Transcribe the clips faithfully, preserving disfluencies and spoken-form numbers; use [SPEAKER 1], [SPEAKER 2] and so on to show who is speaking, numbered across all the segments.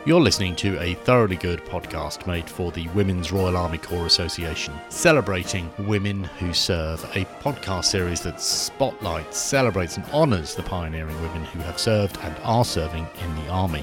[SPEAKER 1] You're listening to a thoroughly good podcast made for the Women's Royal Army Corps Association, celebrating women who serve, a podcast series that spotlights, celebrates and honours the pioneering women who have served and are serving in the Army.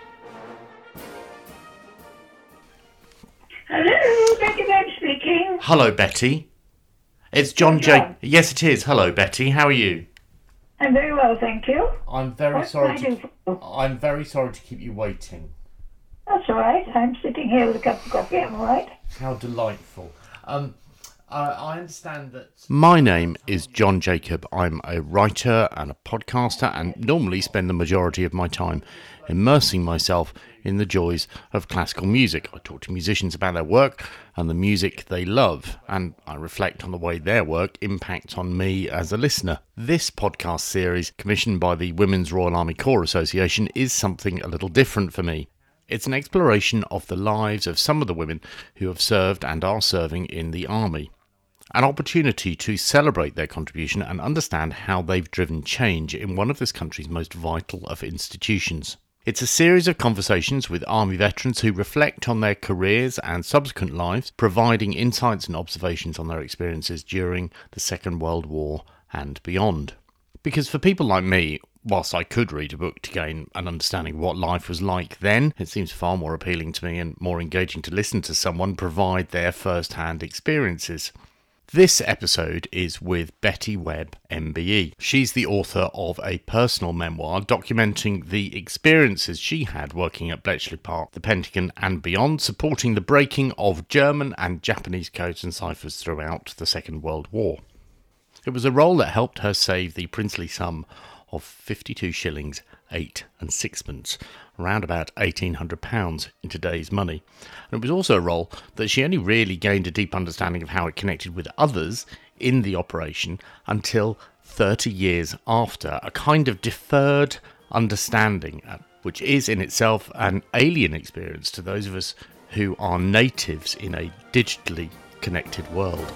[SPEAKER 2] Hello, Betty Webb speaking.
[SPEAKER 1] Hello, Betty. It's John J. Yes, it is. Hello, Betty. How are you?
[SPEAKER 2] I'm very well, thank you.
[SPEAKER 1] I'm very
[SPEAKER 2] What
[SPEAKER 1] sorry
[SPEAKER 2] can I do
[SPEAKER 1] to.
[SPEAKER 2] for you?
[SPEAKER 1] I'm very sorry to keep you waiting.
[SPEAKER 2] That's all right. I'm sitting here with a cup of coffee. I'm all right.
[SPEAKER 1] How delightful. Um, uh, I understand that... My name is John Jacob. I'm a writer and a podcaster and normally spend the majority of my time immersing myself in the joys of classical music. I talk to musicians about their work and the music they love, and I reflect on the way their work impacts on me as a listener. This podcast series, commissioned by the Women's Royal Army Corps Association, is something a little different for me. It's an exploration of the lives of some of the women who have served and are serving in the Army. An opportunity to celebrate their contribution and understand how they've driven change in one of this country's most vital of institutions. It's a series of conversations with Army veterans who reflect on their careers and subsequent lives, providing insights and observations on their experiences during the Second World War and beyond. Because for people like me, whilst I could read a book to gain an understanding of what life was like then, it seems far more appealing to me and more engaging to listen to someone provide their first-hand experiences. This episode is with Betty Webb, M B E. She's the author of a personal memoir documenting the experiences she had working at Bletchley Park, the Pentagon and beyond, supporting the breaking of German and Japanese codes and ciphers throughout the Second World War. It was a role that helped her save the princely sum of fifty-two shillings, eight and sixpence, around about eighteen hundred pounds in today's money. And it was also a role that she only really gained a deep understanding of how it connected with others in the operation until thirty years after, a kind of deferred understanding, which is in itself an alien experience to those of us who are natives in a digitally connected world.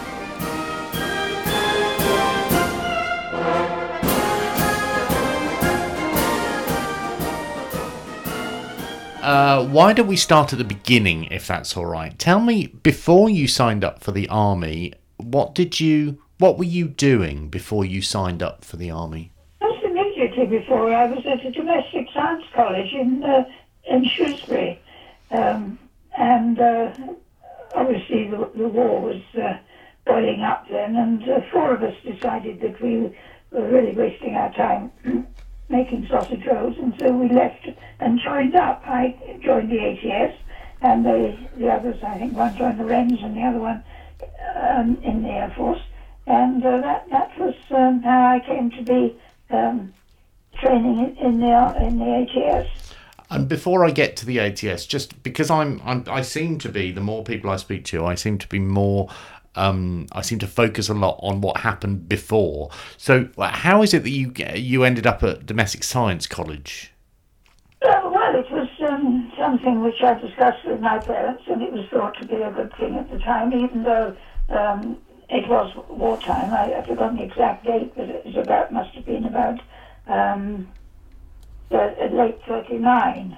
[SPEAKER 1] Uh, why don't we start at the beginning, if that's all right? Tell me, before you signed up for the Army, what did you, what were you doing before you signed up for the Army?
[SPEAKER 2] Just immediately before, I was at a domestic science college in uh, in Shrewsbury, um, and uh, obviously the, the war was uh, boiling up then, and uh, four of us decided that we were really wasting our time making sausage rolls, and so we left and joined up. I joined the A T S, and the, the others, I think one joined the Wrens and the other one um, in the Air Force, and uh, that that was um, how I came to be um, training in, in the in the A T S.
[SPEAKER 1] And before I get to the A T S, just because I'm, I'm I seem to be, the more people I speak to, I seem to be more Um, I seem to focus a lot on what happened before. So how is it that you you ended up at Domestic Science College?
[SPEAKER 2] Uh, well, it was um, something which I discussed with my parents, and it was thought to be a good thing at the time, even though um, it was wartime. I, I've forgotten the exact date, but it was about, must have been about um, the, late thirty-nine.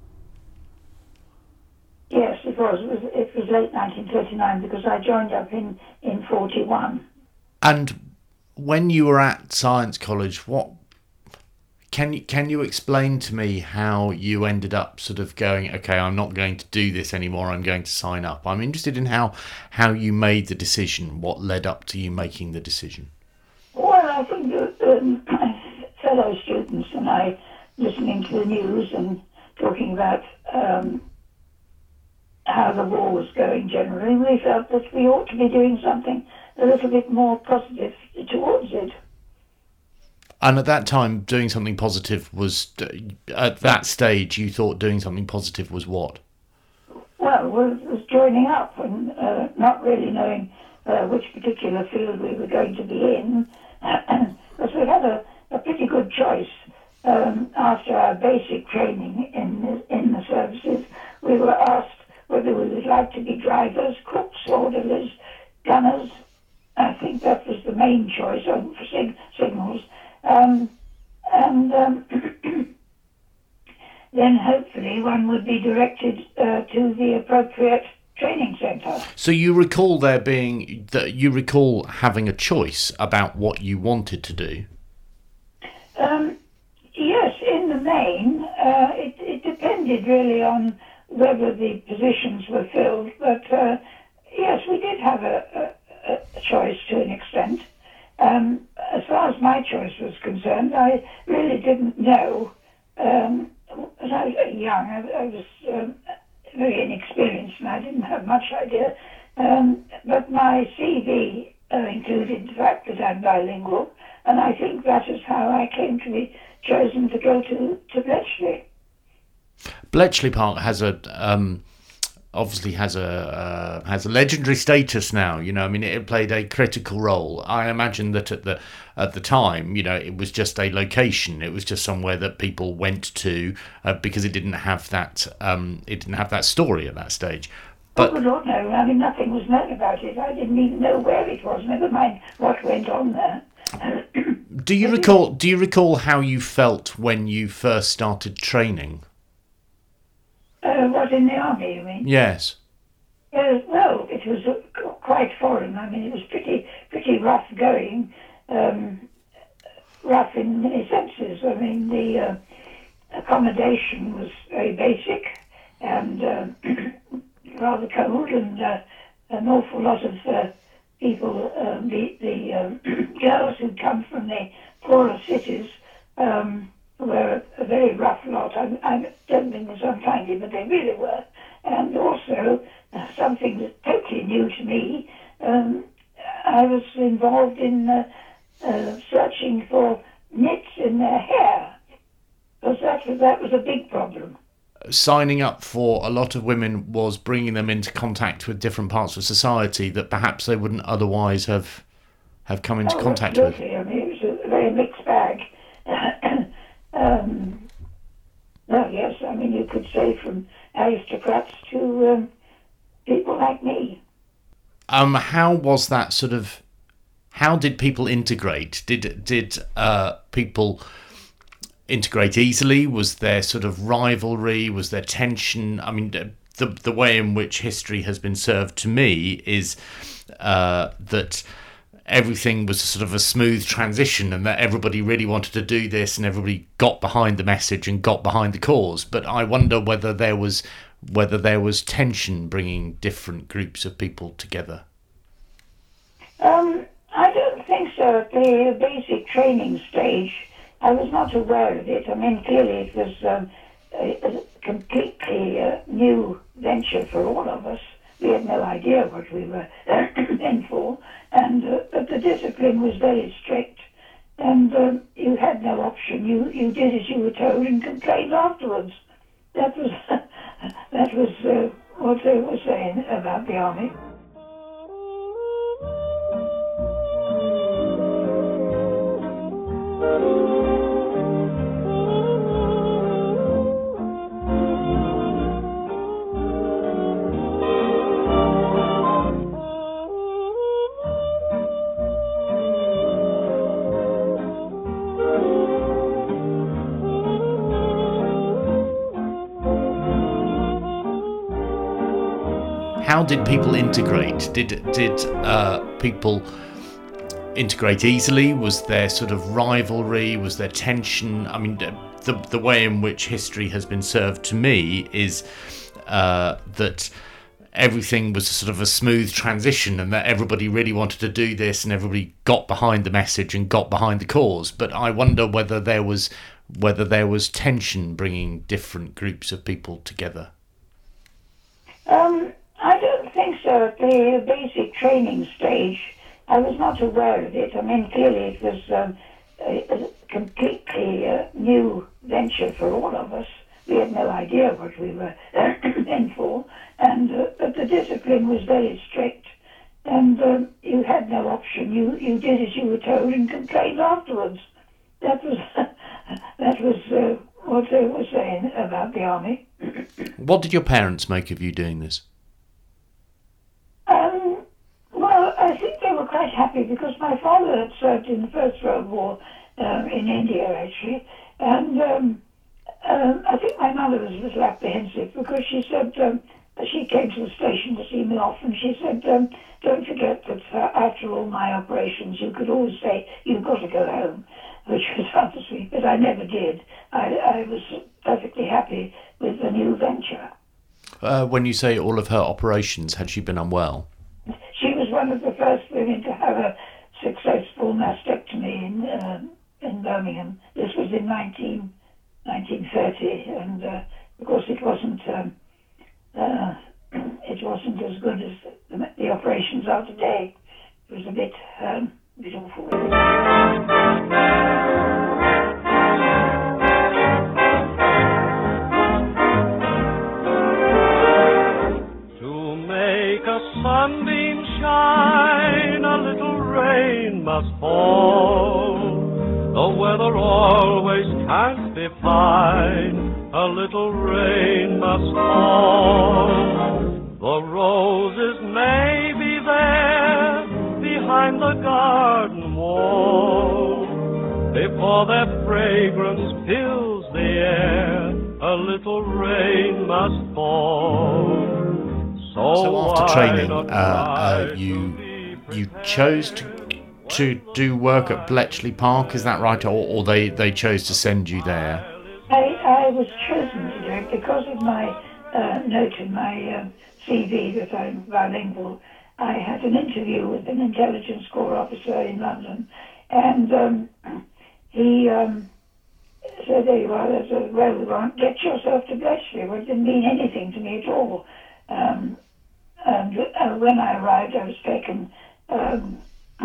[SPEAKER 2] Yes, it was. It was, it was late nineteen thirty-nine because I joined up in, in forty-one.
[SPEAKER 1] And when you were at Science College, what can you can you explain to me how you ended up sort of going, okay, I'm not going to do this anymore, I'm going to sign up? I'm interested in how how you made the decision, what led up to you making the decision.
[SPEAKER 2] Well, I think that um, fellow students and I, listening to the news and talking about um, how the war was going generally, we felt that we ought to be doing something a little bit more positive towards it.
[SPEAKER 1] And at that time, doing something positive was, at that stage, you thought doing something positive was what?
[SPEAKER 2] Well, was, was joining up and uh, not really knowing uh, which particular field we were going to be in, because we had a, a pretty good choice. Um, after our basic training in the, in the services, we were asked whether we would like to be drivers, cooks, orderlies, gunners. I think that was the main choice on for sig- signals. Um, and um, then hopefully one one would be directed uh, to the appropriate training centre.
[SPEAKER 1] So you recall there being that you recall having a choice about what you wanted to do?
[SPEAKER 2] Um, yes, in the main, uh, it, it depended really on whether the positions were filled. But uh, yes, we did have a, a, a choice to an extent. Um, as far as my choice was concerned, I really didn't know. Um, as I was young, I, I was um, very inexperienced and I didn't have much idea. Um, but my C V uh, included the fact that I'm bilingual, and I think that is how I came to be chosen to go to, to Bletchley.
[SPEAKER 1] Bletchley Park has a um, obviously has a uh, has a legendary status now. You know, I mean, it played a critical role. I imagine that at the at the time, you know, it was just a location. It was just somewhere that people went to uh, because it didn't have that um, it didn't have that story at that stage. But
[SPEAKER 2] oh, Lord, no. I mean, nothing was known about it. I didn't even know where it was. Never mind what went on there.
[SPEAKER 1] do you recall? Do you recall how you felt when you first started training?
[SPEAKER 2] Uh, what, in the army, you mean?
[SPEAKER 1] Yes.
[SPEAKER 2] Uh, well, it was uh, quite foreign. I mean, it was pretty pretty rough going, um, rough in many senses. I mean, the uh, accommodation was very basic and uh, rather cold, and uh, an awful lot of uh, people, um, the, the um, girls who'd come from the poorer cities, um, were a very rough lot. I, I don't mean this unkindly, but they really were. And also, uh, something that's totally new to me, um, I was involved in uh, uh, searching for nits in their hair, because that was, that was a big problem.
[SPEAKER 1] Signing up for a lot of women was bringing them into contact with different parts of society that perhaps they wouldn't otherwise have have come into
[SPEAKER 2] oh,
[SPEAKER 1] contact
[SPEAKER 2] absolutely.
[SPEAKER 1] with.
[SPEAKER 2] I mean, it was a very mixed bag. Um, well, yes, I mean, you could say from aristocrats to um, people like me.
[SPEAKER 1] Um, how was that sort of? How did people integrate? Did did uh, people integrate easily? Was there sort of rivalry? Was there tension? I mean, the the way in which history has been served to me is uh, that everything was sort of a smooth transition and that everybody really wanted to do this and everybody got behind the message and got behind the cause. But I wonder whether there was whether there was tension bringing different groups of people together.
[SPEAKER 2] Um, I don't think so. At the basic training stage, I was not aware of it. I mean, clearly it was um, a, a completely uh, new venture for all of us. We had no idea what we were in for. And uh, but the discipline was very strict, and um, you had no option. You you did as you were told and complained afterwards. That was that was uh, what they were saying about the army.
[SPEAKER 1] How did people integrate? Did did uh, people integrate easily? Was there sort of rivalry? Was there tension? I mean, the the way in which history has been served to me is uh, that everything was sort of a smooth transition and that everybody really wanted to do this and everybody got behind the message and got behind the cause. But I wonder whether there was whether there was tension bringing different groups of people together.
[SPEAKER 2] Um, I don't think so. At the basic training stage, I was not aware of it. I mean, clearly it was um, a, a completely uh, new venture for all of us. We had no idea what we were in for, and uh, but the discipline was very strict, and um, you had no option. You you did as you were told and complained afterwards. That was that was uh, what they were saying about the army.
[SPEAKER 1] What did your parents make of you doing this?
[SPEAKER 2] Um, well, I think they were quite happy because my father had served in the First World War um, in India, actually, and um, um, I think my mother was a little apprehensive because she said um, she came to the station to see me off, and she said, um, don't forget that uh, after all my operations, you could always say, you've got to go home, which was rather sweet, but I never did. I, I was perfectly happy with the new venture.
[SPEAKER 1] Uh, when you say all of her operations, had she been unwell?
[SPEAKER 2] She was one of the first women to have a successful mastectomy in, uh, in Birmingham. This was in nineteen, nineteen thirty, and uh, of course it wasn't um, uh, it wasn't as good as the, the operations are today. It was a bit, um, a bit awful.
[SPEAKER 3] To make a sunbeam shine, a little rain must fall. The weather always can't be fine, a little rain must fall. The roses may be there behind the garden wall. Before their fragrance fills the air, a little rain must fall. So,
[SPEAKER 1] so after training, uh, uh, you you chose to to do work at Bletchley Park, is that right? Or, or they, they chose to send you there?
[SPEAKER 2] I, I was chosen to do it because of my uh, note in my um, C V that I'm bilingual. I had an interview with an intelligence corps officer in London, and um, he um, said, there you are, there's a well, get yourself to Bletchley. Well, it didn't mean anything to me at all. Um, and uh, when I arrived, I was taken um,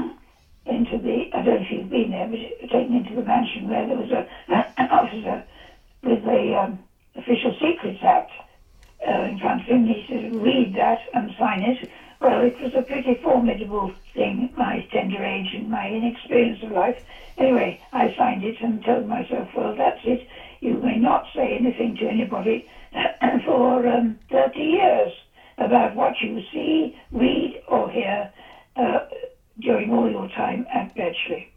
[SPEAKER 2] into the, I don't know if you've been there, but taken into the mansion where there was a, an officer with the um, Official Secrets Act uh, in front of him. He said, read that and sign it. Well, it was a pretty formidable thing at my tender age and my inexperience of life. Anyway, I signed it and told myself, well, that's it. You may not say anything to anybody for um, thirty years about what you see, read, or hear uh, during all your time at Bletchley.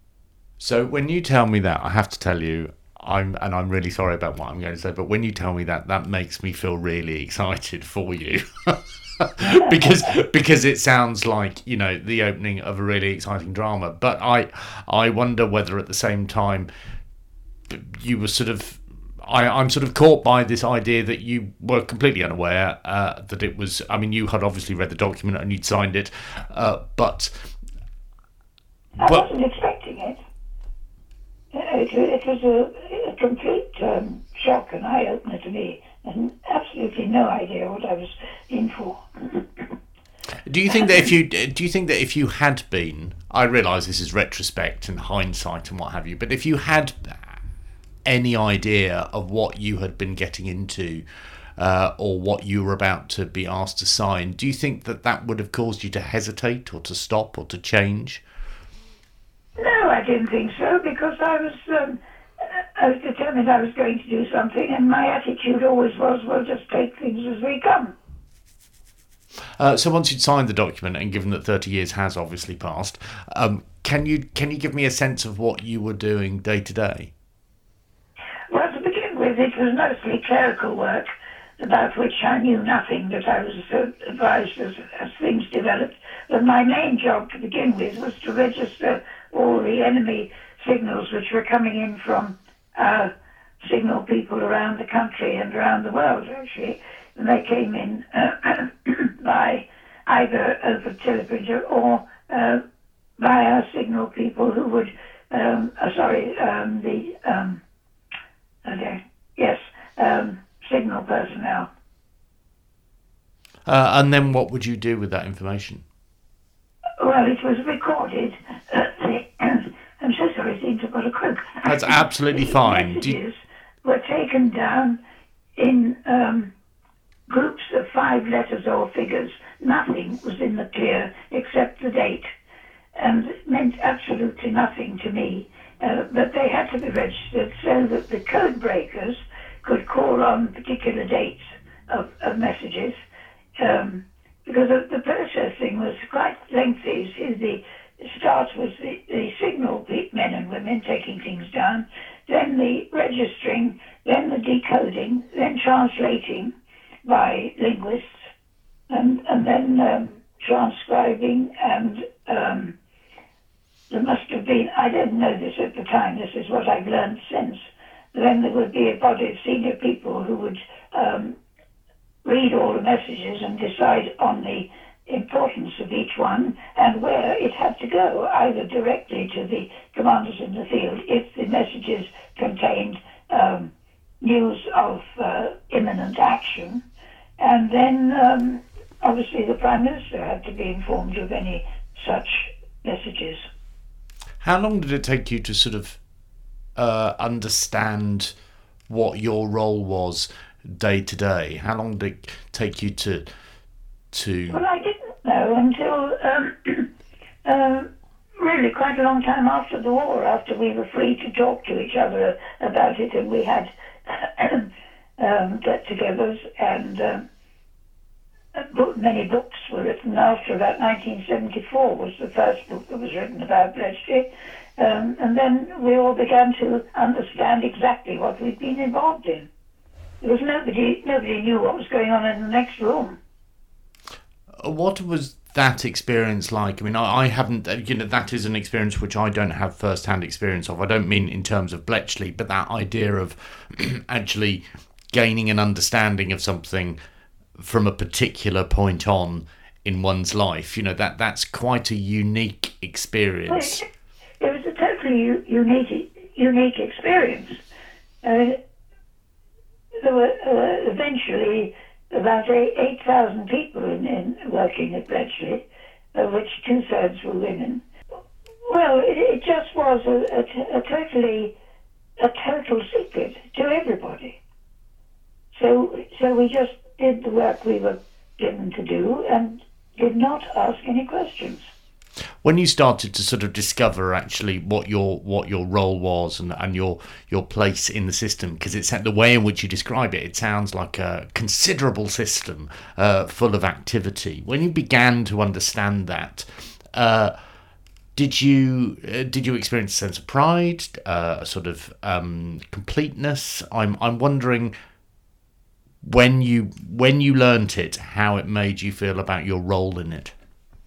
[SPEAKER 1] So when you tell me that, I have to tell you, I'm and I'm really sorry about what I'm going to say, but when you tell me that, that makes me feel really excited for you. because because it sounds like, you know, the opening of a really exciting drama. But I I wonder whether at the same time you were sort of I, I'm sort of caught by this idea that you were completely unaware uh, that it was, I mean, you had obviously read the document and you'd signed it, uh, but...
[SPEAKER 2] I
[SPEAKER 1] but,
[SPEAKER 2] wasn't expecting it. It, it was a, a complete um, shock and eye-opener to me, and absolutely no idea what I was in for.
[SPEAKER 1] Do you think that if you do you think that if you had been, I realise this is retrospect and hindsight and what have you, but if you had any idea of what you had been getting into uh, or what you were about to be asked to sign, do you think that that would have caused you to hesitate or to stop or to change?
[SPEAKER 2] No, I didn't think so, because I was um, I was determined I was going to do something, and my attitude always was, well, just take things as they come.
[SPEAKER 1] Uh, so once you'd signed the document, and given that thirty years has obviously passed, um, can you can you give me a sense of what you were doing day to day?
[SPEAKER 2] Well, to begin with, it was mostly clerical work, about which I knew nothing, that I was so advised as, as things developed. But my main job to begin with was to register all the enemy signals which were coming in from uh, signal people around the country and around the world, actually. And they came in uh, by either over teleprompter or uh, by our signal people who would, um, uh, sorry, um, the, um, okay, yes, um, signal personnel.
[SPEAKER 1] Uh, and then what would you do with that information?
[SPEAKER 2] Well, it was recorded. Uh, the, I'm so sorry, I seem to have got a croak.
[SPEAKER 1] That's absolutely fine.
[SPEAKER 2] The
[SPEAKER 1] Do you...
[SPEAKER 2] messages were taken down in um, groups of five letters or figures. Nothing was in the clear except the date, and it meant absolutely nothing to me. Uh, but they had to be registered so that the code breakers could call on particular dates of, of messages, um, because the, the processing was quite lengthy. See, the start was the, the signal men and women taking things down, then the registering, then the decoding, then translating by linguists, and, and then um, transcribing, and um, there must have been, I didn't know this at the time, this is what I've learned since, then there would be a body of senior people who would um, read all the messages and decide on the importance of each one and where it had to go, either directly to the commanders in the field if the messages contained um, news of uh, imminent action, and then um, obviously the Prime Minister had to be informed of any such messages.
[SPEAKER 1] How long did it take you to sort of uh, understand what your role was day to day? How long did it take you to to?
[SPEAKER 2] Well, I didn't know until um, uh, really quite a long time after the war, after we were free to talk to each other about it, and we had um, get-togethers, and um, many books were written. After about nineteen seventy-four was the first book that was written about Bletchley, um, and then we all began to understand exactly what we'd been involved in. There was nobody, nobody knew what was going on in the next room.
[SPEAKER 1] What was that experience like? I mean, I, I haven't, you know, that is an experience which I don't have first-hand experience of. I don't mean in terms of Bletchley, but that idea of actually gaining an understanding of something from a particular point on in one's life. You know, that that's quite a unique experience.
[SPEAKER 2] It, it was a totally u- unique, unique experience. Uh, there were uh, eventually about eight thousand people in, in working at Bletchley, of which two-thirds were women. Well, it, it just was a, a, a totally, a total secret to everybody. So, so we just did the work we were given to do and did not ask any questions.
[SPEAKER 1] When you started to sort of discover actually what your what your role was and, and your your place in the system, because it's the way in which you describe it, it sounds like a considerable system uh, full of activity. When you began to understand that, uh, did you uh, did you experience a sense of pride, uh, a sort of um, completeness? I'm I'm wondering when you when you learnt it, how it made you feel about your role in it.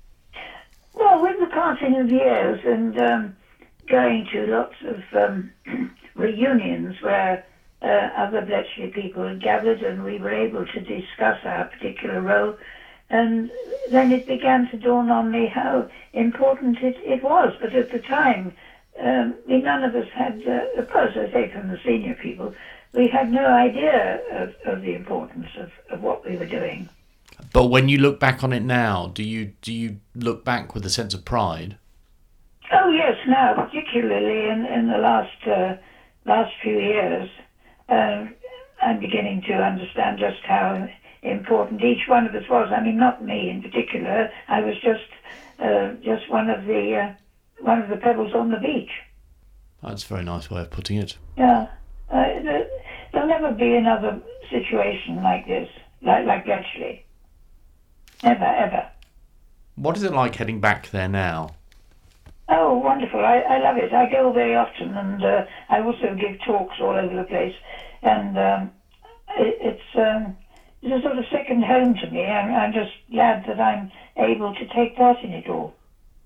[SPEAKER 2] Well, with the passing of years and um, going to lots of um, reunions where uh, other Bletchley people had gathered and we were able to discuss our particular role, and then it began to dawn on me how important it, it was. But at the time, um, we, none of us had, uh, of course, I say from the senior people, we had no idea of, of the importance of, of what we were doing.
[SPEAKER 1] But when you look back on it now, do you do you look back with a sense of pride?
[SPEAKER 2] Oh yes, now particularly in, in the last uh, last few years, uh, I'm beginning to understand just how important each one of us was. I mean, not me in particular. I was just uh, just one of the uh, one of the pebbles on the beach.
[SPEAKER 1] That's a very nice way of putting it.
[SPEAKER 2] Yeah, uh, there'll never be another situation like this, like like Bletchley. Never, ever.
[SPEAKER 1] What is it like heading back there now?
[SPEAKER 2] Oh, wonderful. I, I love it. I go very often, and uh, I also give talks all over the place. And um, it, it's, um, it's a sort of second home to me. I'm, I'm just glad that I'm able to take part in it all.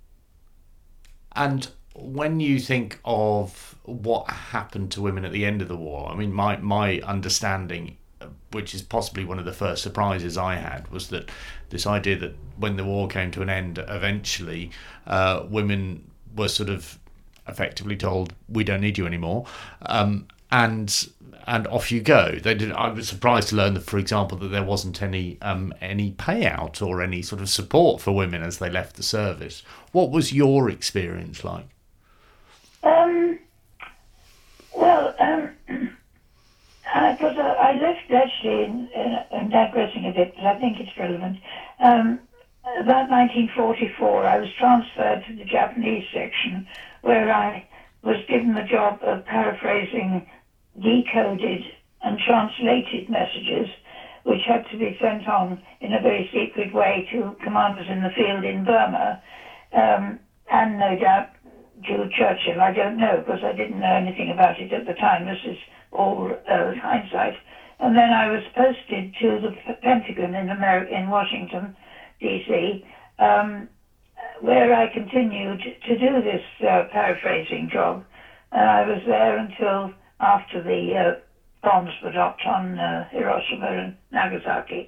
[SPEAKER 1] And when you think of what happened to women at the end of the war, I mean, my, my understanding, which is possibly one of the first surprises I had, was that this idea that when the war came to an end, eventually uh, women were sort of effectively told, we don't need you anymore, um, and and off you go. They did. I was surprised to learn that, for example, that there wasn't any um, any payout or any sort of support for women as they left the service. What was your experience like?
[SPEAKER 2] Um, well, um, Because uh, I left Bletchley, in, uh, I'm digressing a bit, but I think it's relevant. Um, about nineteen forty-four, I was transferred to the Japanese section, where I was given the job of paraphrasing decoded and translated messages, which had to be sent on in a very secret way to commanders in the field in Burma, um, and no doubt to Churchill. I don't know, because I didn't know anything about it at the time. This is all uh, hindsight. And then I was posted to the Pentagon in America, in Washington, D C, um, where I continued to do this uh, paraphrasing job. And I was there until after the uh, bombs were dropped on uh, Hiroshima and Nagasaki.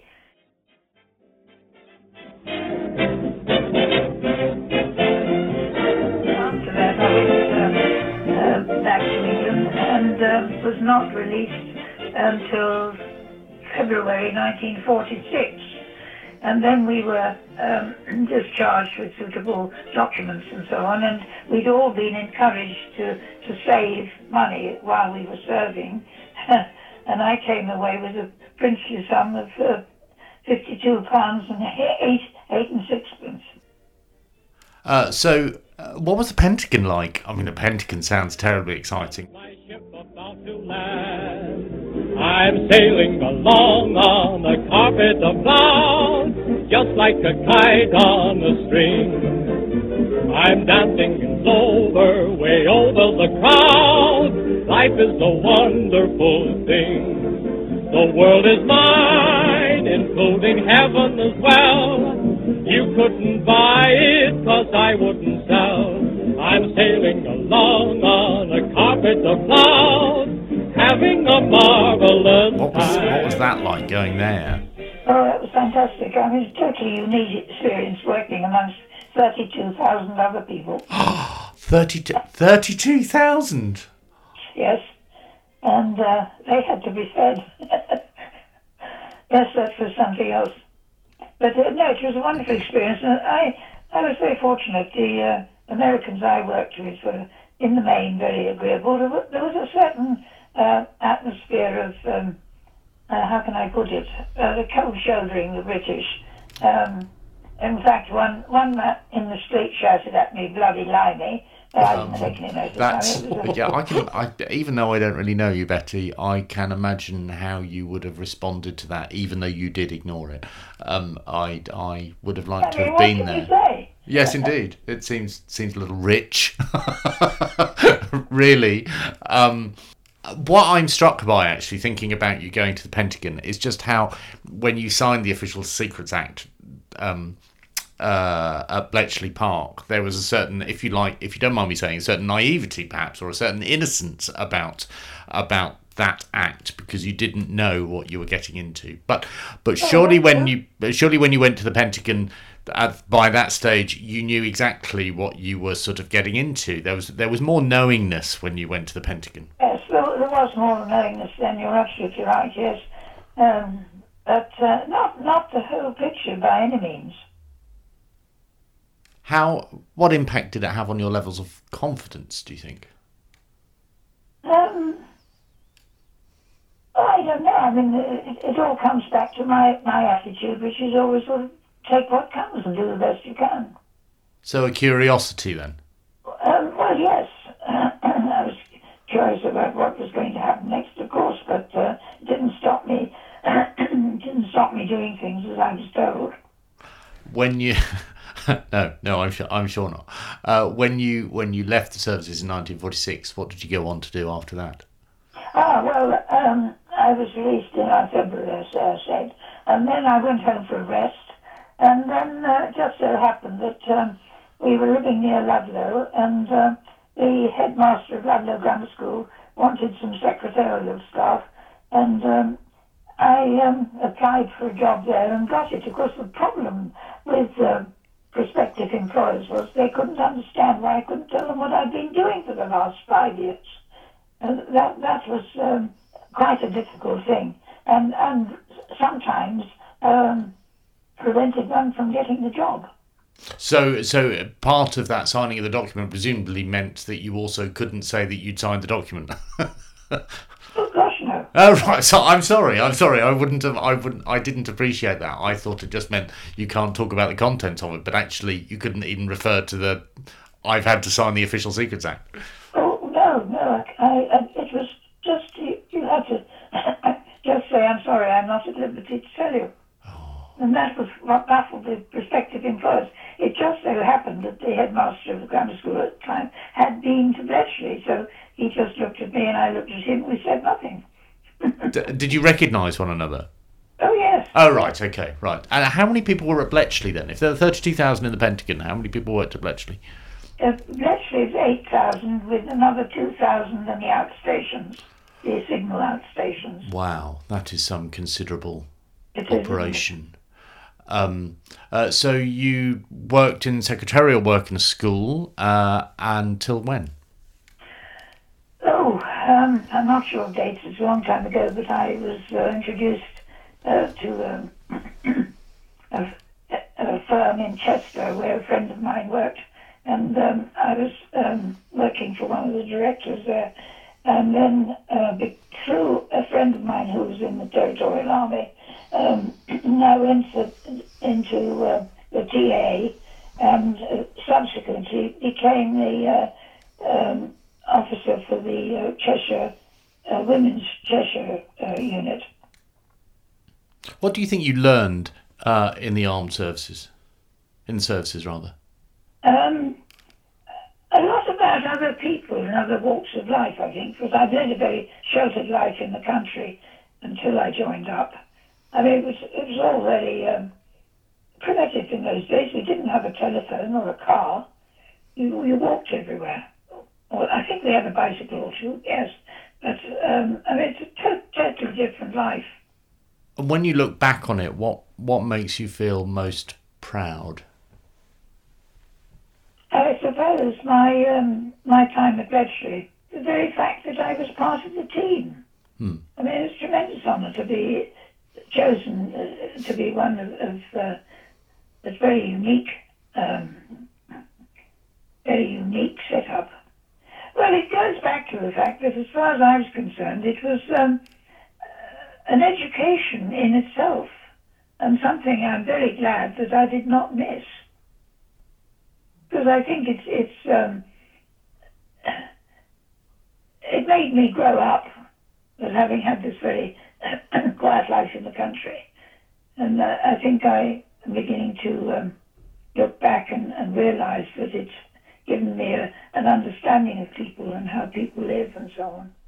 [SPEAKER 2] After that, I went uh, uh, back to England and uh, was not released until February nineteen forty-six. And then we were um, discharged with suitable documents and so on, and we'd all been encouraged to, to save money while we were serving. And I came away with a princely sum of uh, fifty-two pounds and eight, eight and sixpence.
[SPEAKER 1] Uh, so, uh, what was the Pentagon like? I mean, the Pentagon sounds terribly exciting.
[SPEAKER 3] My ship about to land. I'm sailing along on a carpet of clouds, just like a kite on a string. I'm dancing in silver way over the crowd. Life is a wonderful thing. The world is mine, including heaven as well. You couldn't buy it, 'cause I wouldn't sell. I'm sailing along on a carpet of clouds, having a marvelous
[SPEAKER 1] What was
[SPEAKER 3] time.
[SPEAKER 1] what was that like going there?
[SPEAKER 2] Oh, that was fantastic. I mean, it's a totally unique experience working amongst thirty-two thousand other people.
[SPEAKER 1] thirty-two thirty-two thousand?
[SPEAKER 2] Yes. And uh, they had to be fed. Yes, that was something else. But uh, no, it was a wonderful experience. And I, I was very fortunate. The uh, Americans I worked with were, in the main, very agreeable. There was, there was a certain uh, atmosphere of, um, uh, how can I put it, uh, the cold shouldering the British. Um, in fact, one one man in the street shouted at me, "Bloody limey." I didn't take any notice.
[SPEAKER 1] That's
[SPEAKER 2] I mean, it was a-
[SPEAKER 1] yeah. I can. I, even though I don't really know you, Betty, I can imagine how you would have responded to that, even though you did ignore it. Um, I I would have liked
[SPEAKER 2] I
[SPEAKER 1] to
[SPEAKER 2] mean,
[SPEAKER 1] have
[SPEAKER 2] what
[SPEAKER 1] been
[SPEAKER 2] can
[SPEAKER 1] there.
[SPEAKER 2] you say?
[SPEAKER 1] Yes, indeed. It seems seems a little rich, really. Um, what I'm struck by, actually, thinking about you going to the Pentagon, is just how, when you signed the Official Secrets Act um, uh, at Bletchley Park, there was a certain, if you like, if you don't mind me saying, a certain naivety, perhaps, or a certain innocence about about that act, because you didn't know what you were getting into. But but surely when you surely when you went to the Pentagon, at, by that stage you knew exactly what you were sort of getting into. There was there was more knowingness when you went to the Pentagon.
[SPEAKER 2] Yes, well, there was more knowingness then, you're absolutely right, yes. Um, but uh, not not the whole picture by any means.
[SPEAKER 1] How what impact did it have on your levels of confidence, do you think?
[SPEAKER 2] Um, I don't know. I mean, it, it all comes back to my, my attitude, which is always sort of take what comes and do the best you can.
[SPEAKER 1] So a curiosity then?
[SPEAKER 2] Um, well, yes. I was curious about what was going to happen next, of course, but uh, it didn't stop me. didn't stop me doing things as I was told.
[SPEAKER 1] When you no, no, I'm sure I'm sure not. Uh, when you when you left the services in nineteen forty-six, what did you go on to do after that?
[SPEAKER 2] Ah, well, um, I was released in uh, February, as I said, and then I went home for a rest, and then uh, it just so happened that um, we were living near Ludlow, and uh, the headmaster of Ludlow Grammar School wanted some secretarial staff, and um, I um, applied for a job there and got it. Of course, the problem with uh, prospective employers was they couldn't understand why I couldn't tell them what I'd been doing for the last five years. And that that was um, quite a difficult thing, and and sometimes um, prevented one from getting the job.
[SPEAKER 1] So, so part of that signing of the document presumably meant that you also couldn't say that you'd signed the document.
[SPEAKER 2] Oh gosh, no.
[SPEAKER 1] Oh right, so I'm sorry, I'm sorry. I wouldn't have, I wouldn't, I didn't appreciate that. I thought it just meant you can't talk about the content of it, but actually you couldn't even refer to the. I've had to sign the Official Secrets Act.
[SPEAKER 2] Oh no, no. I, I it was just you, you had to just say I'm sorry, I'm not at liberty to tell you. And that was what baffled the prospective employers. It just so happened that the headmaster of the grammar school at the time had me and I looked at him and we said nothing.
[SPEAKER 1] D- did you recognise one another?
[SPEAKER 2] Oh, yes.
[SPEAKER 1] Oh, right, okay, right. And how many people were at Bletchley then? If there were thirty-two thousand in the Pentagon, how many people worked at Bletchley?
[SPEAKER 2] Uh, Bletchley is eight thousand with another two thousand in the outstations, the signal outstations.
[SPEAKER 1] Wow, that is some considerable
[SPEAKER 2] It is,
[SPEAKER 1] operation. Um, uh, so you worked in secretarial work in a school uh, until when?
[SPEAKER 2] Oh, um, I'm not sure of dates. It's a long time ago, but I was uh, introduced uh, to um, a, a firm in Chester where a friend of mine worked, and um, I was um, working for one of the directors there. And then uh, through a friend of mine who was in the Territorial Army, um, I went to, into uh, the T A and uh, subsequently became the uh, um, officer for the uh, Cheshire, uh, Women's Cheshire uh, unit.
[SPEAKER 1] What do you think you learned uh, in the armed services? In the services, rather?
[SPEAKER 2] Um, a lot about other people and other walks of life, I think, because I've led a very sheltered life in the country until I joined up. I mean, it was, it was all very um, primitive in those days. We didn't have a telephone or a car. You, you walked everywhere. Well, I think we had a bicycle or two, yes. But, um, I mean, it's a to- totally different life.
[SPEAKER 1] And when you look back on it, what, what makes you feel most proud?
[SPEAKER 2] I suppose my um, my time at Bletchley, the very fact that I was part of the team.
[SPEAKER 1] Hmm.
[SPEAKER 2] I mean, it's a tremendous honour to be chosen uh, to be one of, of uh, a very unique, um, very unique setup. Well, it goes back to the fact that, as far as I was concerned, it was um, an education in itself, and something I'm very glad that I did not miss. Because I think it's it's um, it made me grow up, as having had this very quiet life in the country, and uh, I think I am beginning to um, look back and, and realise that it's given me a, an understanding of people and how people live and so on.